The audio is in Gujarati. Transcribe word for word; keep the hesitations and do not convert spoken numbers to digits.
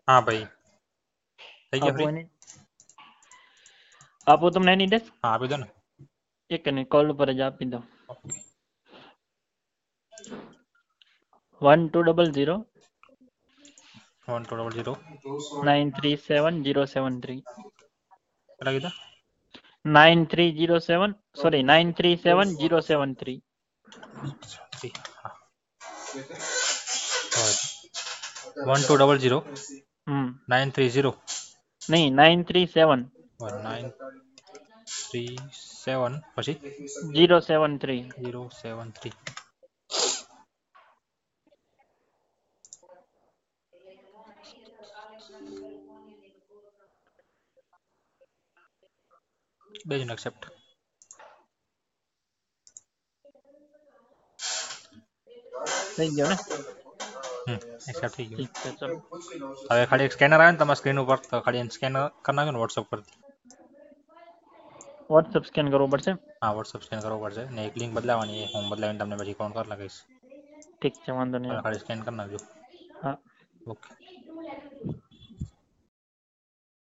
હા ભાઈ થઈ ગયા આપો ફ્રી. એને આપો તમને એની ડેસ હા આપી દો ને. એક ને કોલ ઉપર જ આપી દો okay. One two double zero one two double zero nine three seven zero seven three કેટલા કીધા? Nine three zero seven sorry nine three seven zero seven three three. હા one two double zero hmm nine three zero નહીં nine three seven nine three seven પછી zero seven three zero seven three. બે જ એક્સેપ્ટ. થઈ ગયો ને હમ એક્સેપ્ટ થઈ ગયું. ઠીક છે ચલો હવે ખાલી એક સ્કેનર આવે ને તમારા સ્ક્રીન ઉપર તો ખાલી સ્કેનર કરી નાખો ને વોટ્સઅપ પર. વોટ્સઅપ સ્કેન કરવું પડશે હા વોટ્સઅપ સ્કેન કરવું પડશે ને એક લિંક બદલાવાની હું બદલાવીને તમને પછી ફોન કરી લખીશ. ઠીક છે વાંધો નહીં હવે ખાલી સ્કેન કરી નાખજો. હા ઓકે.